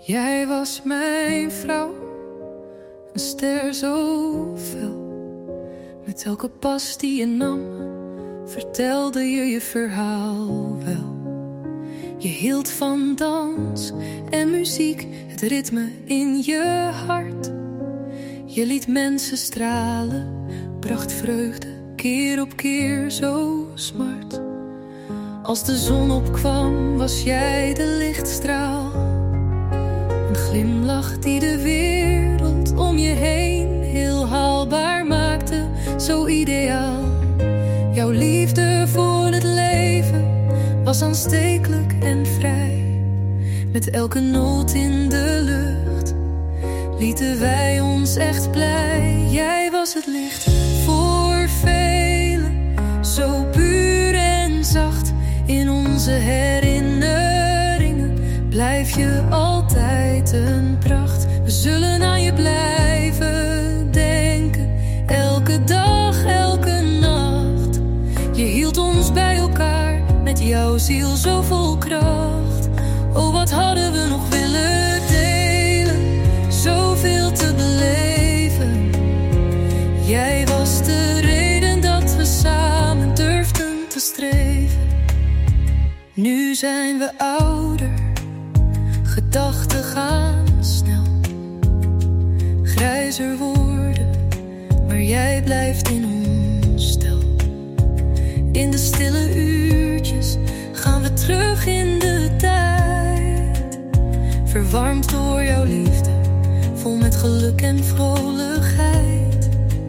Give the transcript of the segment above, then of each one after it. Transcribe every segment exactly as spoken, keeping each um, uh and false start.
Jij was mijn vrouw, een ster zo fel. Met elke pas die je nam, vertelde je je verhaal wel. Je hield van dans en muziek, het ritme in je hart. Je liet mensen stralen, bracht vreugde keer op keer zo smart. Als de zon opkwam, was jij de lichtstraal. Een glimlach die de wereld om je heen heel haalbaar maakte, zo ideaal. Jouw liefde voor het leven was aanstekelijk en vrij. Met elke noot in de lucht lieten wij ons echt blij. Jij was het licht voor velen, zo puur en zacht. In onze herinneringen blijf je altijd een pracht. We zullen aan je blijven denken, elke dag, elke nacht. Je hield ons bij elkaar, met jouw ziel zo vol kracht. Oh, wat hadden we nog willen delen, zoveel te beleven. Jij was de reden dat we samen durfden te streven. Nu zijn we ouder, gedachten gaan snel. Grijzer worden, maar jij blijft in ons stel. In de stille uurtjes gaan we terug in de tijd. Verwarmd door jouw liefde, vol met geluk en vrolijkheid.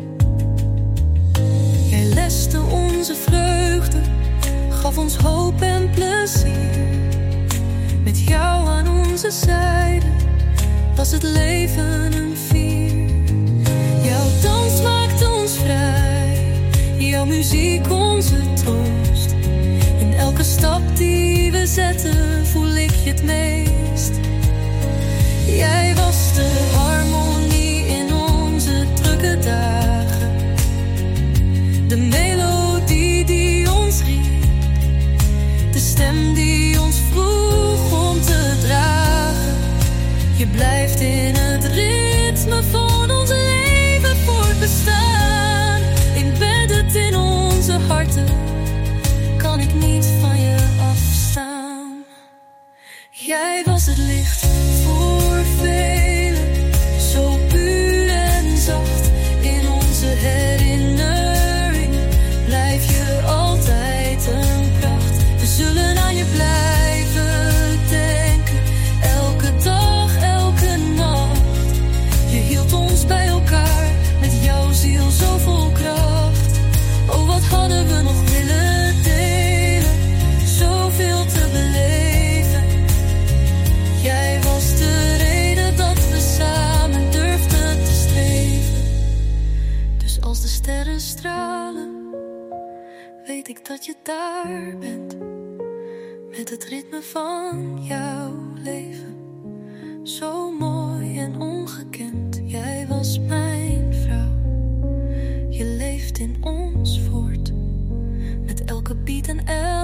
Jij leste onze vreugde, gaf ons hoop en plezier. Met jou aan onze zijde was het leven een vier. Jouw dans maakte ons vrij, jouw muziek onze troost. In elke stap die we zetten voel ik je het meest. Jij was de harmonie in onze drukke dagen. De melodie die ons riep, de stem die ons vroeg om te dragen. Je blijft in het ritme van ons leven voortbestaan. Embedded in onze harten, kan ik niet van je afstaan. Jij was het licht voor velen, zo puur en zacht. In onze herinnering blijf je altijd een pracht. We zullen aan je blijven denken, elke dag, elke nacht. Je hield ons bij elkaar, met jouw ziel zo vol kracht. Oh, wat hadden we nog willen delen, zoveel te beleven. Jij was de reden dat we samen durfden te streven. Dus als de sterren stralen, weet ik dat je daar bent. Met het ritme van jouw leven, zo mooi en ongekend. Jij was mijn vrouw, je leeft in ons voort. Met elke beat en elke